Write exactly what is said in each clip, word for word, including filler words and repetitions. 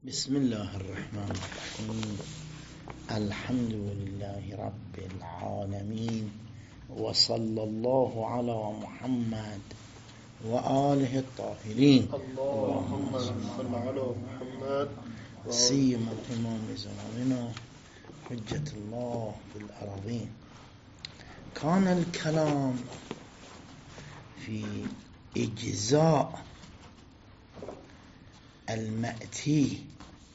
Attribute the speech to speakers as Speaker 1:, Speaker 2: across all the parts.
Speaker 1: بسم الله الرحمن الرحيم. الحمد لله رب العالمين، وصلى الله على محمد وآله الطاهرين.
Speaker 2: اللهم صل على محمد
Speaker 1: سيما الإمام زماننا حجة الله في الأرضين. كان الكلام في إجزاء المأتي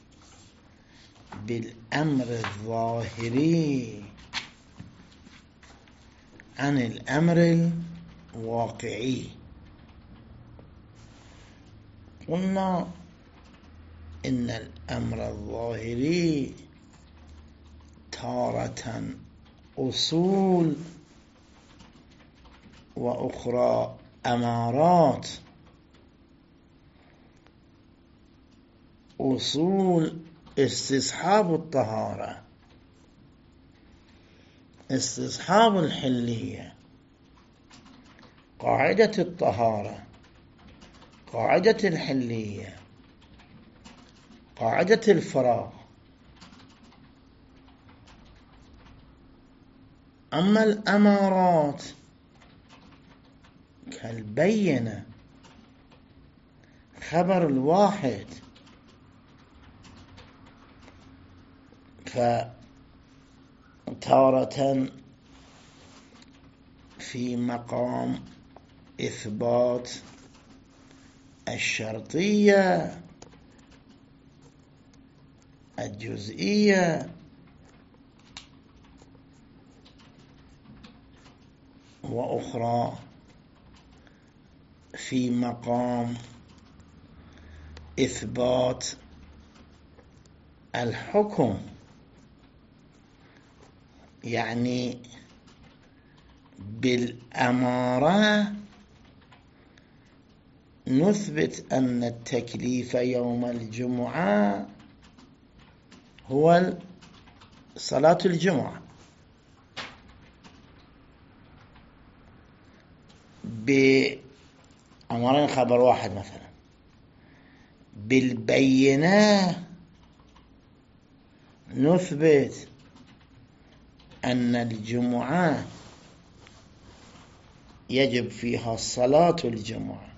Speaker 1: بالأمر الظاهري عن الأمر الواقعي. قلنا إن الأمر الظاهري تارة أصول وأخرى أمارات. أصول استصحاب الطهارة، استصحاب الحلية، قاعدة الطهارة، قاعدة الحلية، قاعدة الفراغ. أما الأمارات كالبينة، خبر الواحد، فتارة في مقام إثبات الشرطية الجزئية، وأخرى في مقام إثبات الحكم، يعني بالأمارة نثبت أن التكليف يوم الجمعة هو صلاة الجمعة، بأمرين خبر واحد. مثلا بالبينة نثبت أن الجمعة يجب فيها صلاة الجمعة،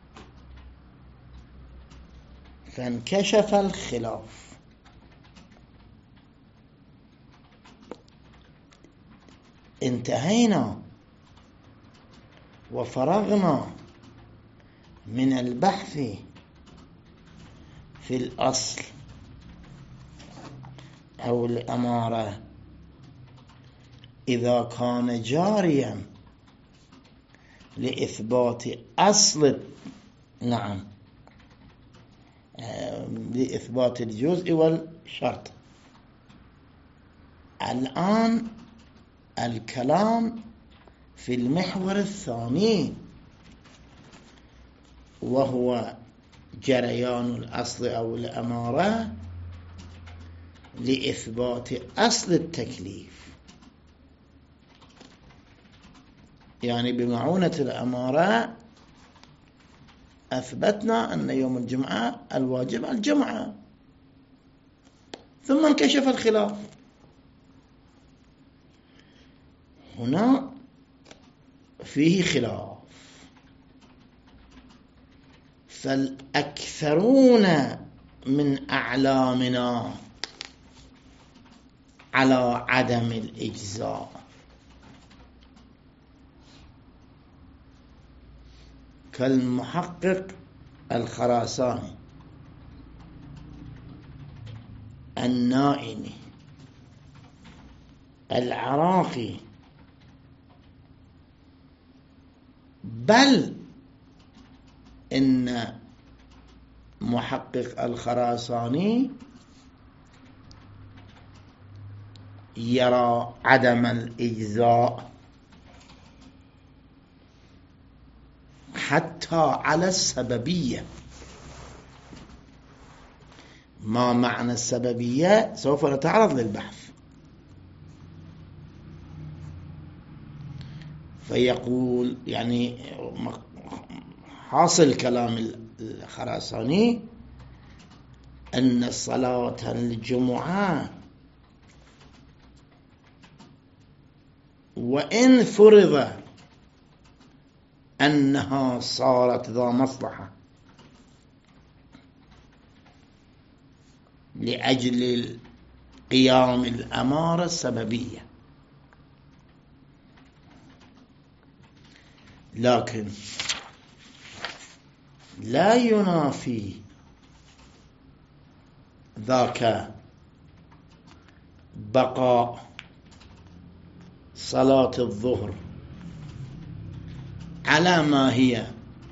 Speaker 1: فانكشف الخلاف. انتهينا وفرغنا من البحث في الأصل أو الأمارة إذا كان جاريا لإثبات أصل، نعم، لإثبات الجزء والشرط. الآن الكلام في المحور الثاني، وهو جريان الأصل أو الأمارة لإثبات أصل التكليف. يعني بمعونة الأمارة أثبتنا أن يوم الجمعة الواجب الجمعة، ثم انكشف الخلاف. هنا فيه خلاف، فالأكثرون من أعلامنا على عدم الإجزاء، كالمحقق الخراساني، النائمي، العراقي، بل إن محقق الخراساني يرى عدم الإجزاء حتى على السببية. ما معنى السببية؟ سوف نتعرض للبحث. فيقول يعني حاصل كلام الخراساني أن صلاة الجمعة وإن فرض أنها صارت ذا مصلحة لأجل قيام الأمارة السببية، لكن لا ينافي ذاك بقاء صلاة الظهر على ما هي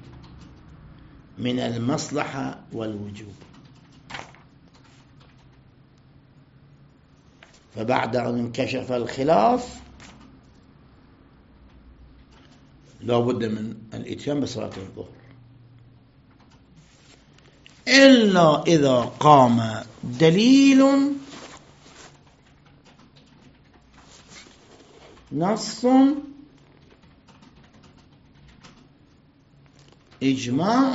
Speaker 1: من المصلحة والوجوب. فبعد أن انكشف الخلاف لا بد من الاتيان بصلاة الظهر، إلا إذا قام دليل نص إجماع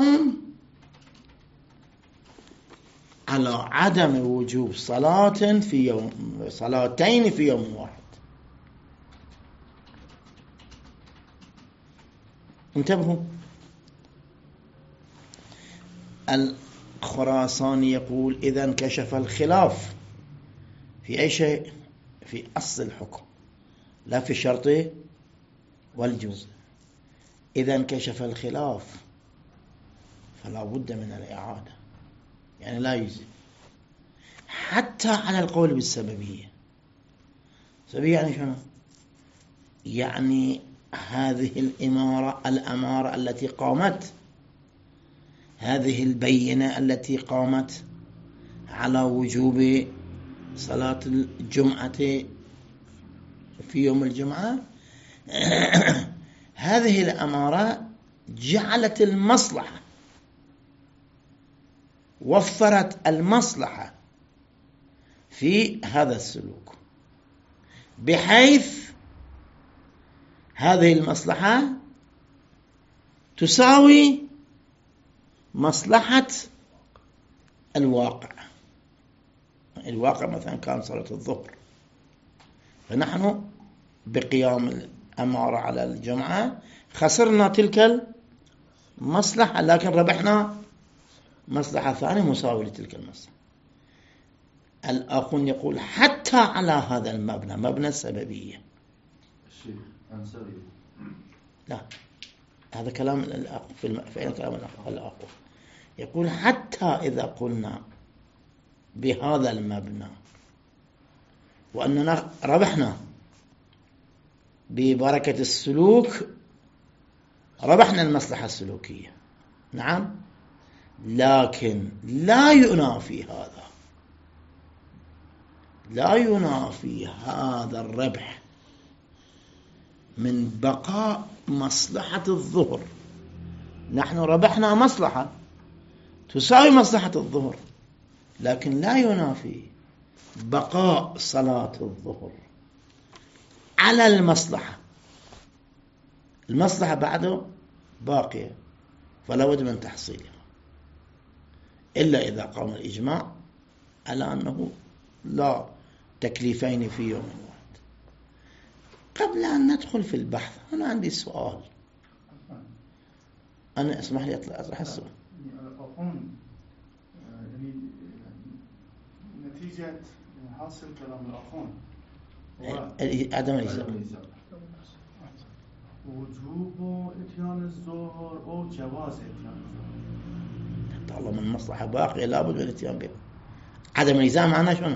Speaker 1: على عدم وجوب صلاة في يوم صلاتين في يوم واحد. انتبهوا، الخراساني يقول إذا انكشف الخلاف في أي شيء، في أصل الحكم لا في الشرط والجزء، إذا انكشف الخلاف فلا بد من الإعادة، يعني لا يجزي حتى على القول بالسببية. سببية يعني شنو؟ يعني هذه الإمارة الأمارة التي قامت، هذه البينة التي قامت على وجوب صلاة الجمعة في يوم الجمعة، هذه الأمارة جعلت المصلحة، وفرت المصلحة في هذا السلوك، بحيث هذه المصلحة تساوي مصلحة الواقع. الواقع مثلا كان صلاة الظهر، فنحن بقيام الأمارة على الجمعة خسرنا تلك المصلحة، لكن ربحنا مصلحة ثانية مساوية لتلك المصلحة. الآخر يقول حتى على هذا المبنى، مبنى السببية.
Speaker 3: الشيخ أنصري
Speaker 1: لا، هذا كلام الآخر في فين كلام الآخر يقول حتى إذا قلنا بهذا المبنى وأننا ربحنا ببركة السلوك، ربحنا المصلحة السلوكية، نعم، لكن لا ينافي هذا، لا ينافي هذا الربح من بقاء مصلحة الظهر. نحن ربحنا مصلحة تساوي مصلحة الظهر، لكن لا ينافي بقاء صلاة الظهر على المصلحة. المصلحة بعده باقية، فلا بد من تحصيلها، إلا إذا قام الإجماع على أنه لا تكليفين في يوم واحد. قبل أن ندخل في البحث أنا عندي سؤال، أنا اسمح لي أطرح السؤال.
Speaker 2: يعني نتيجة حاصل كلام الأخون
Speaker 1: عدم الإجزاء،
Speaker 2: وجوب إتيان الظهر أو جواز إتيان الظهر.
Speaker 1: طالما من مصلحة باقية لابد من الاتيان بها. عدم الإجزاء معناه شنو؟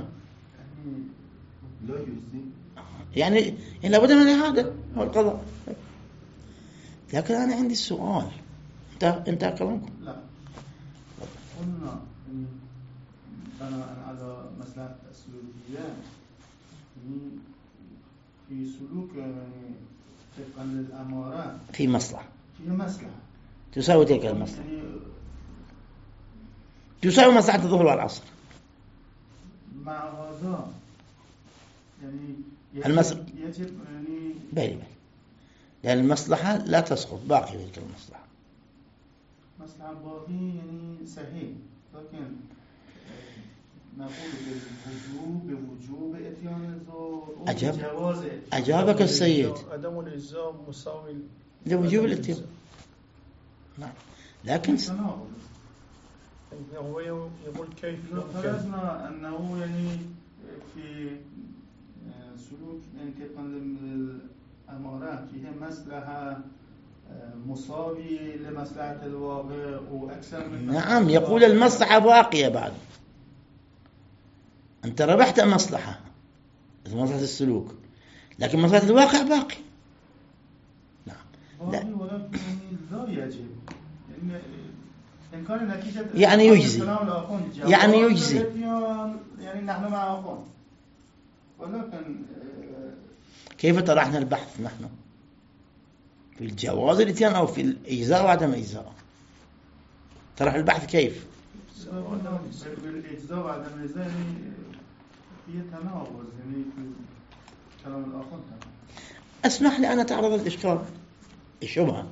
Speaker 3: لا يجزي،
Speaker 1: يعني يعني لابد من الإعادة أو القضاء. لكن أنا عندي السؤال، انت انت كلامكم.
Speaker 2: لا، قلنا يعني بناء على مصلحة السلوكية، يعني في سلوك يعني طبقا للأمارات
Speaker 1: في مصلحة،
Speaker 2: في مصلحة
Speaker 1: تساوي تلك المصلحة،
Speaker 2: يعني
Speaker 1: تساوي مصلحة الظهر والعصر.
Speaker 2: مع هذا يعني يجب,
Speaker 1: المس...
Speaker 2: يجب يعني
Speaker 1: بلي بلي لأن المصلحة لا تسقط، باقي تلك المصلحة.
Speaker 2: مصلحة باقي يعني صحيح، لكن نقول بالوجوب بوجوب اتيان الزور
Speaker 1: أجاب.
Speaker 2: وبجواز اتيان.
Speaker 1: أجابك السيد
Speaker 4: عدم الإجزاء مساوي
Speaker 1: لوجوب
Speaker 4: عدم
Speaker 1: الاتيان.
Speaker 4: الإجزاء.
Speaker 1: نعم، لكن
Speaker 2: تناقض.
Speaker 4: يعني هو يقول كيف
Speaker 2: لو
Speaker 4: يمكن
Speaker 2: فرضنا أنه يعني في سلوك انتقال الأمارات هي مصلحة مساوي لمصلحة الواقع وأكثر من
Speaker 1: نعم، يقول المصلحة باقية بعد. أنت ربحت مصلحة، مصلحة السلوك، لكن مصلحة الواقع باقي. نعم.
Speaker 2: باقي ولكن لا يجب يعني إن كان نتيجة
Speaker 1: يعني يجزي. يعني يجزي.
Speaker 2: يعني نحن مع أخوان ولكن
Speaker 1: كيف طرحنا البحث نحن؟ في الجواز الاتيان أو في الإجزاء وعدم الإجزاء؟ طرح البحث كيف؟
Speaker 2: بالإجزاء وعدم الإجزاء يعني هي تناقض يعني في كلام الآخر.
Speaker 1: أسمح لي أن أتعرض الإشكال الشبهة.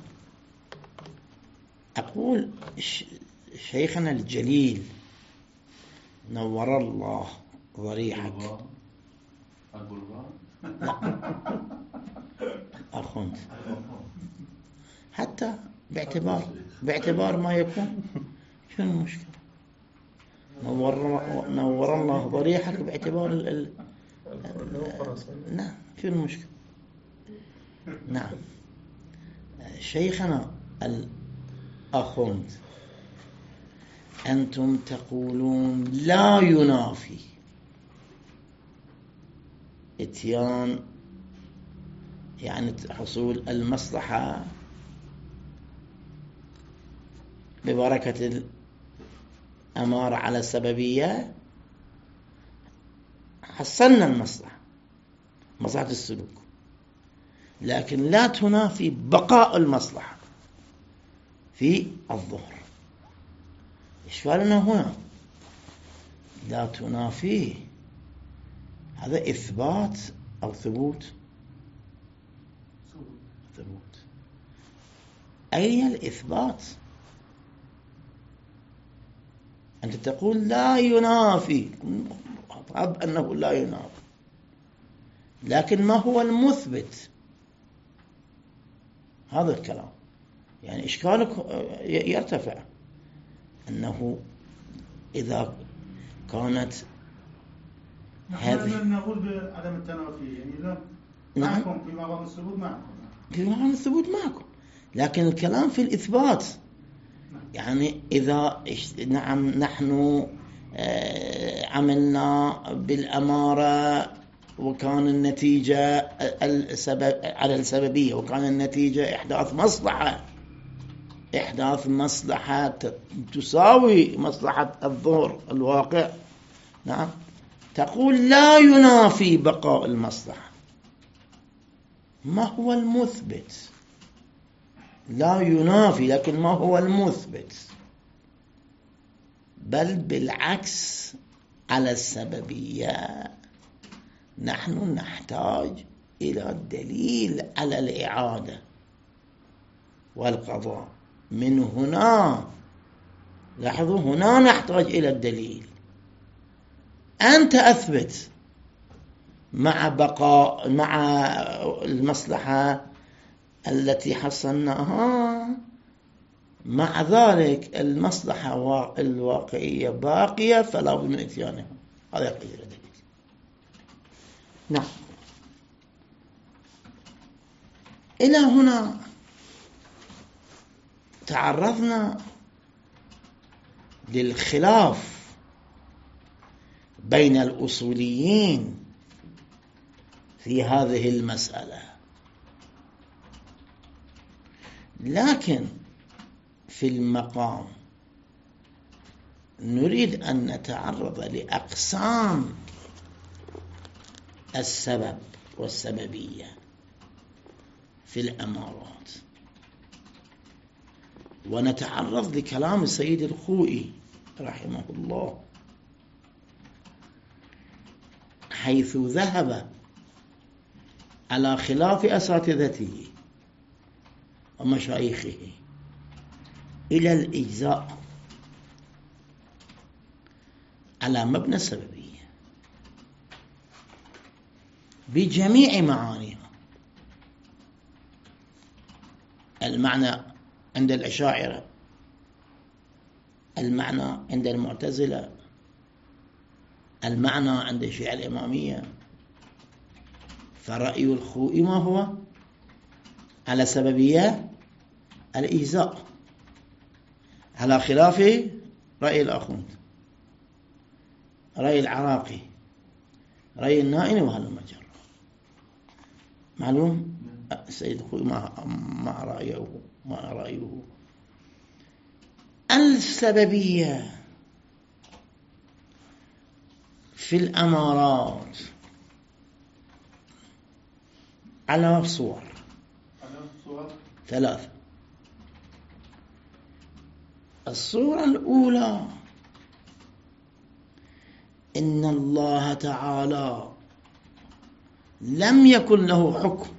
Speaker 1: أقول شيخنا الجليل نور الله ضريحك. أخوند حتى باعتبار باعتبار ما يكون، شنو المشكلة؟ نور نور الله ضريحك باعتبار ال ال نعم، شنو المشكلة؟ نعم. شيخنا الأخوند، أنتم تقولون لا ينافي اتيان يعني حصول المصلحة ببركة الأمارة على السببية. حصلنا المصلحة، مصلحة السلوك، لكن لا تنافي بقاء المصلحة في الظهر. إشكالنا هنا لا تنافي، هذا إثبات أو ثبوت؟ ثبوت. أين الإثبات؟ أنت تقول لا ينافي، طب أنه لا ينافي، لكن ما هو المثبت؟ هذا الكلام يعني إشكالك يرتفع، أنه إذا كانت
Speaker 2: هذه نقول بعدم التنافي يعني لا معكم في مقام الثبوت معكم
Speaker 1: في مقام الثبوت معكم، لكن الكلام في الإثبات. يعني إذا نعم نحن عملنا بالأمارة وكان النتيجة السبب على السببية، وكان النتيجة إحداث مصلحة إحداث مصلحة تساوي مصلحة الظهر الواقع، نعم، تقول لا ينافي بقاء المصلحة. ما هو المثبت؟ لا ينافي، لكن ما هو المثبت؟ بل بالعكس على السببية نحن نحتاج إلى الدليل على الإعادة والقضاء. من هنا لاحظوا، هنا نحتاج إلى الدليل. أنت أثبت مع بقاء مع المصلحة التي حصلناها، مع ذلك المصلحة الواقعية باقية فلا بد من إتيانها. هذا يحتاج إلى دليل. نعم. إلى هنا تعرضنا للخلاف بين الأصوليين في هذه المسألة، لكن في المقام نريد أن نتعرض لأقسام السبب والسببية في الأمارات، ونتعرض لكلام السيد الخوئي رحمه الله حيث ذهب على خلاف أساتذته ومشايخه إلى الإجزاء على مبنى السببية بجميع معانيها. المعنى عند الأشاعرة، المعنى عند المعتزلة، المعنى عند الشيعة الإمامية. فرأي الخوئي ما هو؟ على سببية الإجزاء، على خلاف رأي الآخوند، رأي العراقي، رأي النائن وهالمجرة. معلوم؟ السيد الخوئي ما ما رأيه ما رأيه السببية في الأمارات على صور ثلاثة. الصورة الأولى إن الله تعالى لم يكن له حكم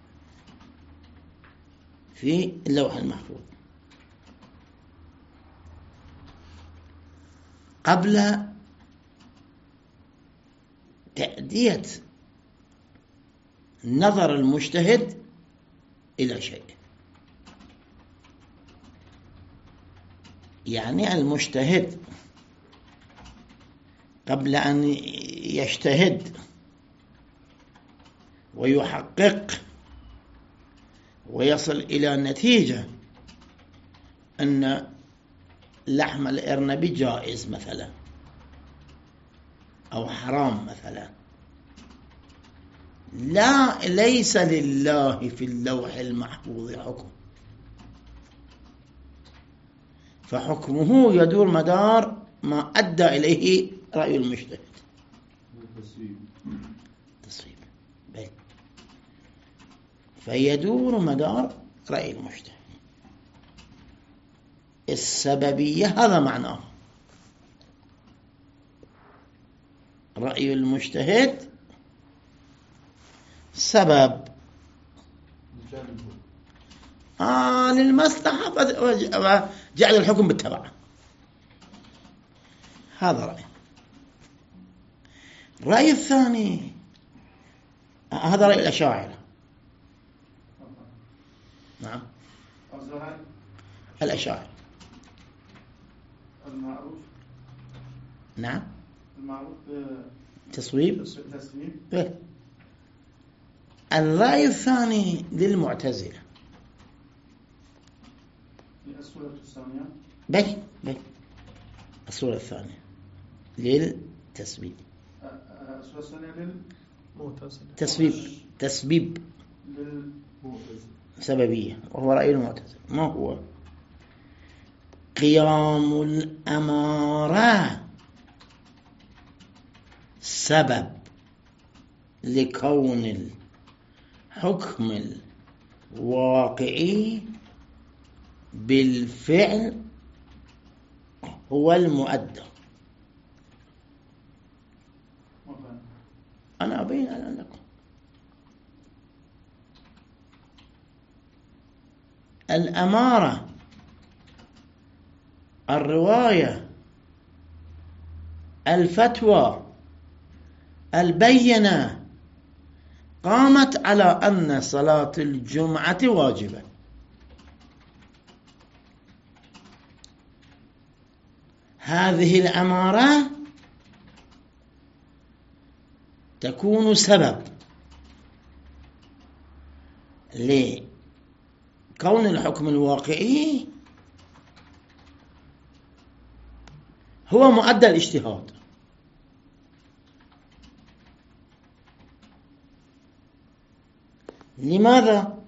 Speaker 1: في اللوح المحفوظ قبل تأدية نظر المجتهد إلى شيء. يعني المجتهد قبل أن يجتهد ويحقق ويصل إلى نتيجة أن لحم الأرنب جائز مثلا أو حرام مثلا، لا ليس لله في اللوح المحفوظ حكم، فحكمه يدور مدار ما أدى إليه رأي المجتهد. تصويب بل فيدور مدار رأي المجتهد. السببية هذا معناه، رأي المجتهد سبب آه للمصلحة جعل الحكم بالتبع. هذا رأي. الرأي الثاني هذا رأي الأشاعرة. نعم الأشاعرة
Speaker 2: المعروف
Speaker 1: نعم
Speaker 2: المعروف
Speaker 1: تصويب
Speaker 2: تسويب.
Speaker 1: الرأي الثاني للمعتزلة.
Speaker 2: الصورة الثانية
Speaker 1: بل بل الصورة الثانية للتسبيب.
Speaker 2: الصورة الثانية
Speaker 4: معتزلة.
Speaker 1: تسبيب تسبيب
Speaker 2: للمعتزلة
Speaker 1: سببية، وهو رأي المعتزلة. ما هو؟ قيام الأمارة سبب لكون الحكم الواقعي بالفعل هو المؤدى. أنا أبين على لكم. الأمارة الرواية الفتوى البينة قامت على أن صلاة الجمعة واجبة. هذه الأمارة تكون سبب لكون الحكم الواقعي هو مؤدى الاجتهاد. لماذا؟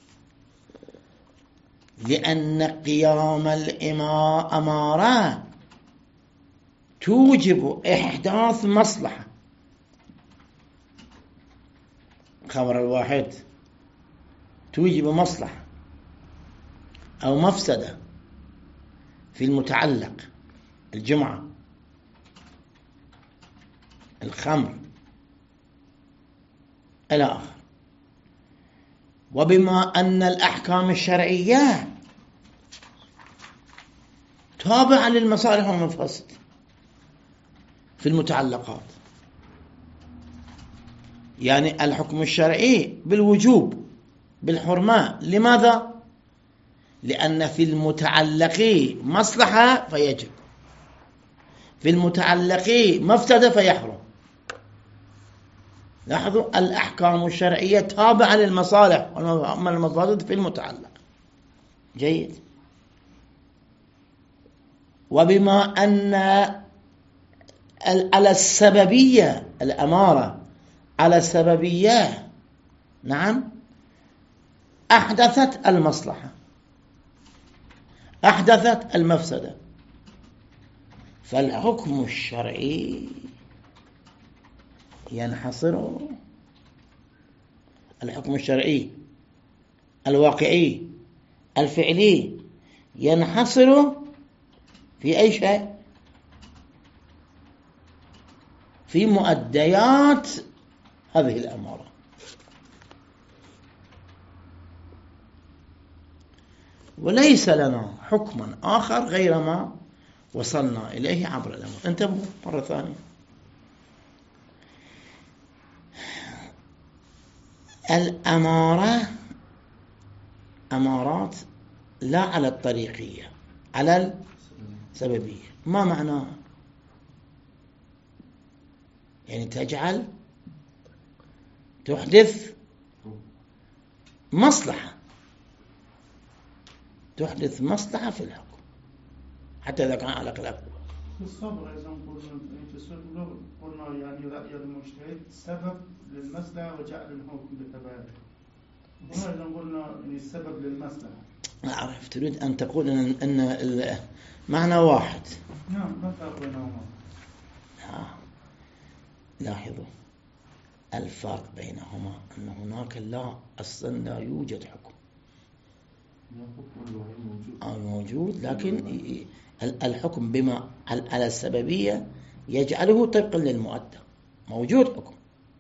Speaker 1: لأن قيام الأمارة توجب إحداث مصلحة. خبر الواحد توجب مصلحة أو مفسدة في المتعلق، الجمعة، الخمر إلى آخر. وبما أن الأحكام الشرعية تابعة للمصالح والمفاسد، في المتعلقات. يعني الحكم الشرعي بالوجوب بالحرمة. لماذا؟ لأن في المتعلق مصلحة فيجب، في المتعلق مفسدة فيحرم. لاحظوا الأحكام الشرعية تابعة للمصالح، أما المفاسد في المتعلق. جيد. وبما أن على السببية الأمارة على السببية نعم أحدثت المصلحة أحدثت المفسدة، فالحكم الشرعي ينحصر، الحكم الشرعي الواقعي الفعلي ينحصر في أي شيء؟ في مؤديات هذه الأمارة. وليس لنا حكما آخر غير ما وصلنا إليه عبر الأمر. انتبهوا مرة ثانية، الأمارة أمارات لا على الطريقية، على السببية. ما معناها؟ يعني تجعل تحدث مصلحة، تحدث مصلحة في الحكم حتى إذا كان على خلاف.
Speaker 2: في الصبر أيضا قلنا قلنا يعني رأي المجتهد سبب للمصلحة وجعل الحكم بتبعه. هنا أيضا قلنا يعني السبب للمصلحة.
Speaker 1: أعرف تريد أن تقول أن أن معنى واحد.
Speaker 2: نعم، ما فرق بينهما؟
Speaker 1: لاحظوا الفرق بينهما أن هناك لا أصلا لا يوجد حكم موجود، لكن الحكم بما على السببية يجعله طبقا للمؤدى. موجود حكم،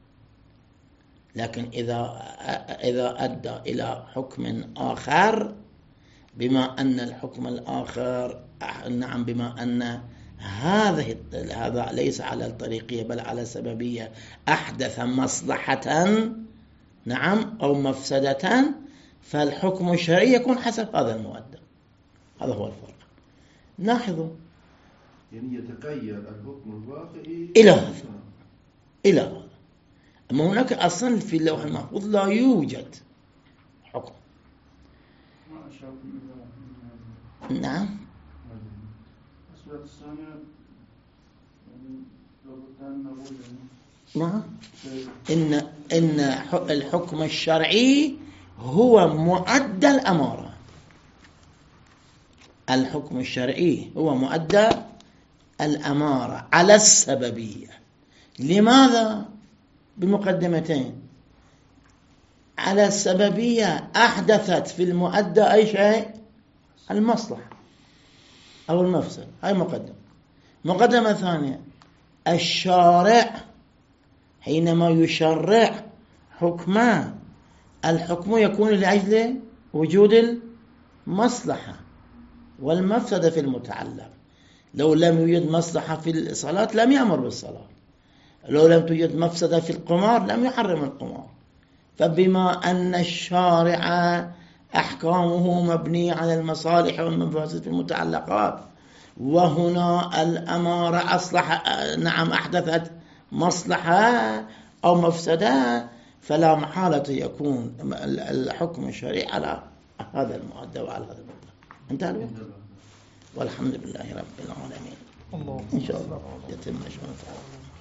Speaker 1: لكن إذا إذا أدى إلى حكم آخر بما أن الحكم الآخر نعم بما أن هذا هذا ليس على الطريقية بل على السببية أحدث مصلحة نعم أو مفسدة، فالحكم الشرعي يكون حسب هذا المؤدى. هذا هو الفرق. لاحظوا
Speaker 3: يعني يتغير الحكم الواقعي
Speaker 1: إلى هذا إلى هذا. أما هناك أصلا في اللوح المحفوظ لا يوجد حكم. نعم.
Speaker 2: السؤال الثاني
Speaker 1: نعم إن إن الحكم الشرعي هو مؤدى الأمارة. الحكم الشرعي هو مؤدى الأمارة على السببية. لماذا؟ بمقدمتين. على السببية أحدثت في المؤدى أي شيء؟ المصلحة أو المفسد. هاي مقدمة. مقدمة ثانية، الشارع حينما يشرع حكما الحكم يكون لأجل وجود المصلحة والمفسدة في المتعلق. لو لم يوجد مصلحة في الصلاة لم يأمر بالصلاة، لو لم توجد مفسدة في القمار لم يحرم القمار. فبما أن الشارع أحكامه مبنية على المصالح والمفاسد في المتعلقات، وهنا الأمارة أصلح نعم أحدثت مصلحة أو مفسدة، فلا محالة يكون الحكم الشرعي على هذا المؤدى وعلى هذا المؤدى. انتهى الوقت والحمد لله رب العالمين. إن شاء الله يتم شرطه.